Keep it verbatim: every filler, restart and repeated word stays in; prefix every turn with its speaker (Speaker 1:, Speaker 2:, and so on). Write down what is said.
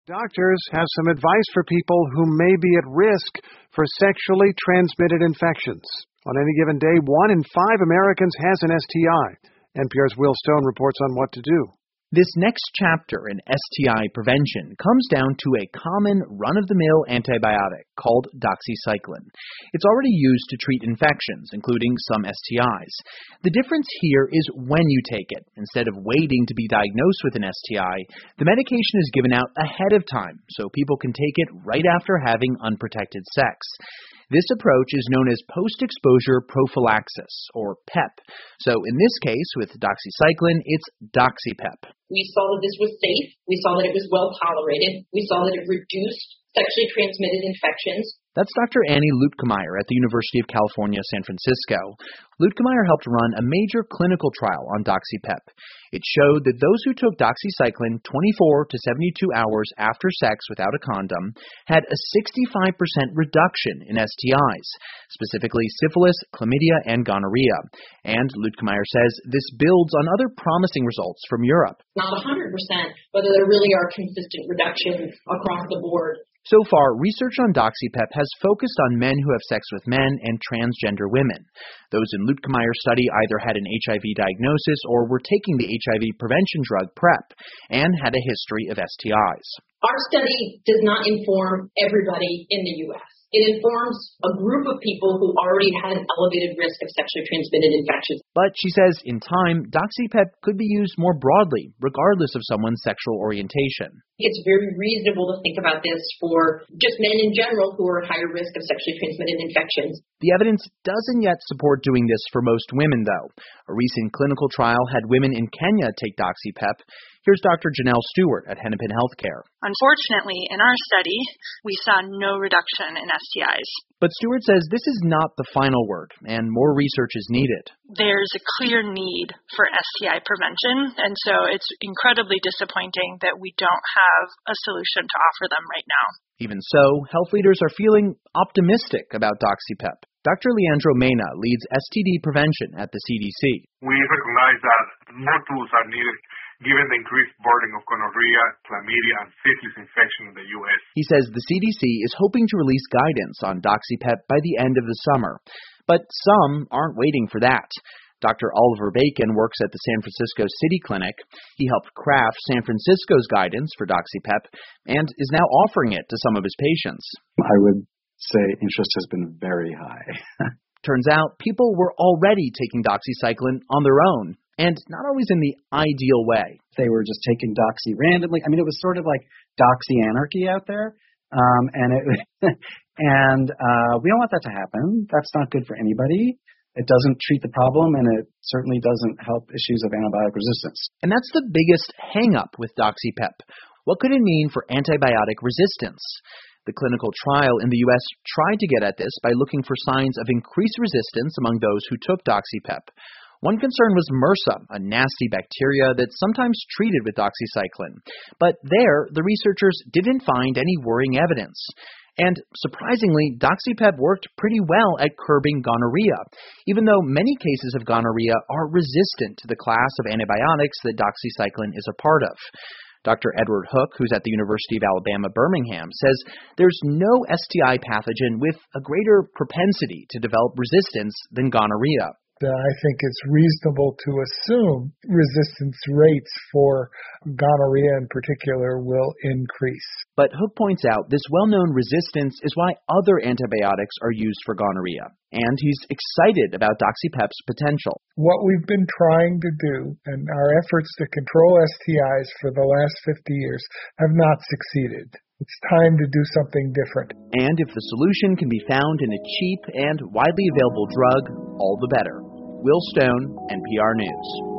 Speaker 1: Doctors have some advice for people who may be at risk for sexually transmitted infections. On any given day, one in five Americans has an S T I. N P R's Will Stone reports on what to do.
Speaker 2: This next chapter in S T I prevention comes down to a common run-of-the-mill antibiotic called doxycycline. It's already used to treat infections, including some S T Is. The difference here is when you take it. Instead of waiting to be diagnosed with an S T I, the medication is given out ahead of time so people can take it right after having unprotected sex. This approach is known as post-exposure prophylaxis, or PEP. So in this case, with doxycycline, it's DoxyPEP.
Speaker 3: We saw that this was safe. We saw that it was well tolerated. We saw that it reduced sexually transmitted infections.
Speaker 2: That's Doctor Annie Lutkemeyer at the University of California, San Francisco. Lutkemeyer helped run a major clinical trial on DoxyPEP. It showed that those who took doxycycline twenty-four to seventy-two hours after sex without a condom had a sixty-five percent reduction in S T Is, specifically syphilis, chlamydia, and gonorrhea. And Lutkemeyer says this builds on other promising results from Europe.
Speaker 3: Not one hundred percent, but there really are consistent reductions across the board.
Speaker 2: So far, research on DoxyPEP has focused on men who have sex with men and transgender women. Those in Lutkemeier's study either had an H I V diagnosis or were taking the H I V prevention drug PrEP and had a history of S T Is.
Speaker 3: Our study does not inform everybody in the U S It informs a group of people who already had an elevated risk of sexually transmitted infections.
Speaker 2: But she says in time, DoxyPEP could be used more broadly, regardless of someone's sexual orientation.
Speaker 3: It's very reasonable to think about this for just men in general who are at higher risk of sexually transmitted infections.
Speaker 2: The evidence doesn't yet support doing this for most women, though. A recent clinical trial had women in Kenya take DoxyPEP. Here's Doctor Janelle Stewart at Hennepin Healthcare.
Speaker 4: Unfortunately, in our study, we saw no reduction in S T Is.
Speaker 2: But Stewart says this is not the final word, and more research is needed.
Speaker 4: There's a clear need for S T I prevention, and so it's incredibly disappointing that we don't have a solution to offer them right now.
Speaker 2: Even so, health leaders are feeling optimistic about DoxyPEP. Doctor Leandro Mena leads S T D prevention at the C D C.
Speaker 5: We recognize that more tools are needed given the increased burden of gonorrhea, chlamydia, and syphilis infection in the U S.
Speaker 2: He says the C D C is hoping to release guidance on DoxyPEP by the end of the summer. But some aren't waiting for that. Doctor Oliver Bacon works at the San Francisco City Clinic. He helped craft San Francisco's guidance for DoxyPEP and is now offering it to some of his patients.
Speaker 6: I would say interest has been very high.
Speaker 2: Turns out people were already taking doxycycline on their own, and not always in the ideal way.
Speaker 6: They were just taking doxy randomly. I mean, it was sort of like doxy anarchy out there, um, and it and uh, we don't want that to happen. That's not good for anybody. It doesn't treat the problem, and it certainly doesn't help issues of antibiotic resistance.
Speaker 2: And that's the biggest hang-up with DoxyPEP. What could it mean for antibiotic resistance? The clinical trial in the U S tried to get at this by looking for signs of increased resistance among those who took DoxyPEP. One concern was MRSA, a nasty bacteria that's sometimes treated with doxycycline. But there, the researchers didn't find any worrying evidence. And surprisingly, DoxyPEP worked pretty well at curbing gonorrhea, even though many cases of gonorrhea are resistant to the class of antibiotics that doxycycline is a part of. Doctor Edward Hook, who's at the University of Alabama, Birmingham, says there's no S T I pathogen with a greater propensity to develop resistance than gonorrhea.
Speaker 7: I think it's reasonable to assume resistance rates for gonorrhea in particular will increase.
Speaker 2: But Hook points out this well-known resistance is why other antibiotics are used for gonorrhea, and he's excited about DoxyPEP's potential.
Speaker 7: What we've been trying to do, and our efforts to control S T Is for the last fifty years, have not succeeded. It's time to do something different.
Speaker 2: And if the solution can be found in a cheap and widely available drug, all the better. Will Stone, N P R News.